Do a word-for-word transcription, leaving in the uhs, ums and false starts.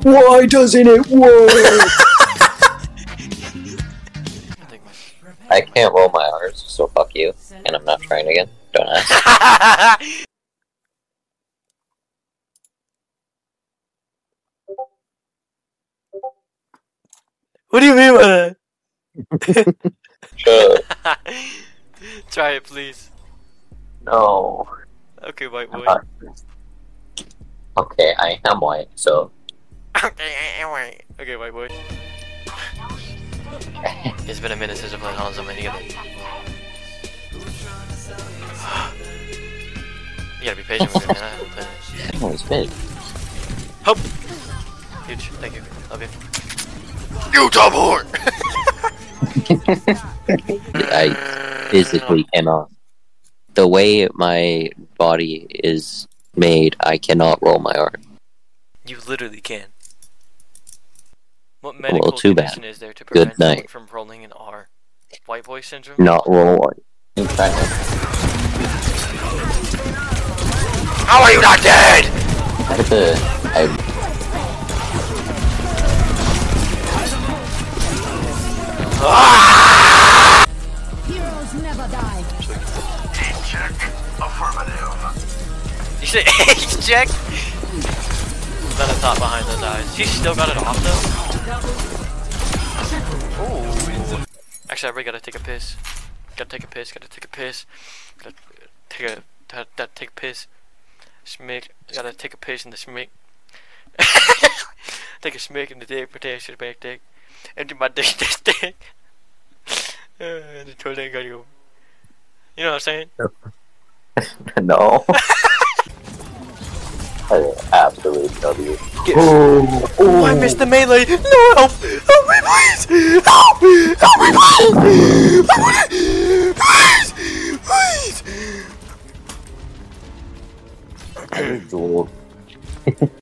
Why doesn't it work? I can't roll my R's, so fuck you. And I'm not trying again. Don't ask. What do you mean by that? Sure. Try it, please. No. Okay, white boy. Uh, okay, I am white, so. Okay, I am white. Okay, white boy. It's been a minute since I played Hanzo, man. You gotta... you gotta be patient with me, man. I haven't played it. Oh, it's mid. Hope! Huge. Thank you. Love you. You top whore! I physically cannot. The way my body is made, I cannot roll my R. You literally can. What medical Well, too condition bad. is there to Good prevent someone night. from rolling an R? White boy syndrome? Not roll white. I'm trying to. How are you not dead? I had to. I. Ah! Heroes never die. Team check. Affirmative. You say ace check? Then I thought behind those eyes. She still got it off though? Ooh. Actually, I really gotta take a piss. Gotta take a piss, gotta take a piss. Gotta take a, gotta, gotta take a piss. Schmick. Gotta take a piss in the schmick. Take a schmick in the dick, potato back dick. Empty my dick, dick, dick. Uh, the toilet gotta go. You know what I'm saying? No. I absolutely W. Oh, Oh, I missed the melee! No, help! Help me, please! Help! Help me, please! I want it! Please! Please! I was drooled.